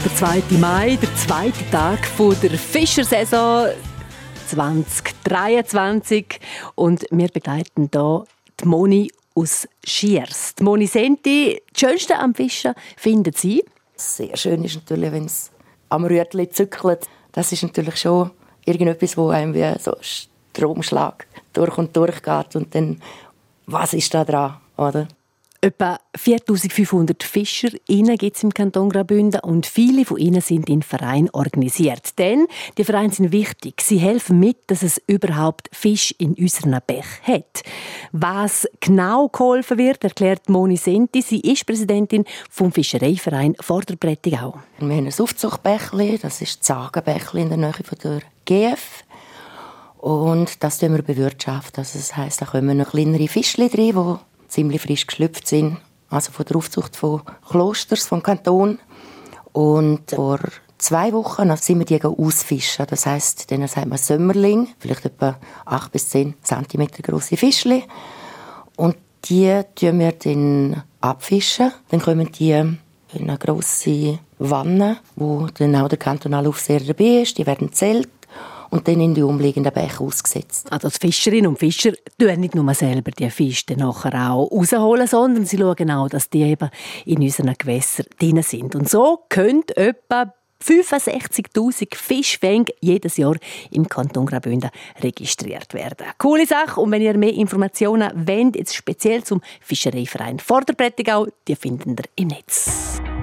Der 2. Mai, der zweite Tag der Fischersaison 2023. Und wir begleiten hier die Moni aus Schiers. Die Moni Senti, das Schönste am Fischen finden Sie? Sehr schön ist natürlich, wenn es am Rütli zückelt. Das ist natürlich schon irgendetwas, wo einem wie so Stromschlag durch und durch geht. Und dann, was ist da dran, oder? Etwa 4500 FischerInnen gibt es im Kanton Graubünden und viele von ihnen sind in Vereinen organisiert. Denn die Vereine sind wichtig. Sie helfen mit, dass es überhaupt Fisch in unseren Bächen hat. Was genau geholfen wird, erklärt Moni Senti. Sie ist Präsidentin vom Fischereiverein Vorderprättigau. Wir haben ein Aufzuchtbächli, das ist das Sagenbächli in der Nähe von der GF. Und das bewirtschaften wir bewirtschaften. Also das heisst, da kommen noch kleinere Fischchen drin, die ziemlich frisch geschlüpft sind, also von der Aufzucht von Klosters, vom Kanton. Und vor 2 Wochen sind wir die ausfischen. Das heisst, denen sagt man Sömmerling, vielleicht etwa 8 bis 10 cm grosse Fischchen. Und die tun wir dann abfischen. Dann kommen die in eine grosse Wanne, wo dann auch der kantonale Aufseher dabei ist. Die werden zählt und dann in die umliegenden Bäche ausgesetzt. Also die Fischerinnen und Fischer tun nicht nur selber die Fische dann nachher auch rausholen, sondern sie schauen auch, dass die eben in unseren Gewässern drin sind. Und so können etwa 65'000 Fischfänge jedes Jahr im Kanton Graubünden registriert werden. Coole Sache. Und wenn ihr mehr Informationen wollt, jetzt speziell zum Fischereiverein Vorderprättigau, die finden ihr im Netz.